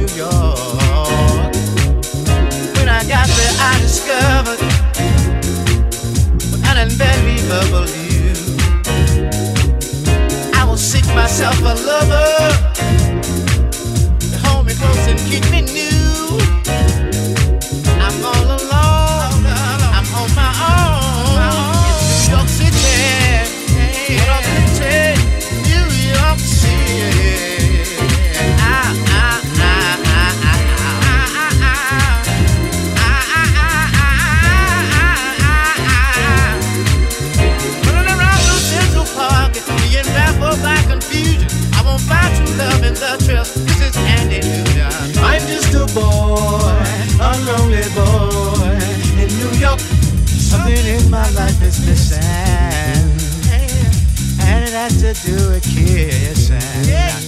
New York. When I got there, I discovered an unbelievable view. I will seek myself a lover to hold me close and keep me new. I'm all alone, I'm on my own in New York City. New York City. Running around through Central Park, being baffled by confusion. I won't find true love in the trails. This is Andy Newton. I'm just a boy, a lonely boy in New York. Something in my life is missing, and it has to do with kissing.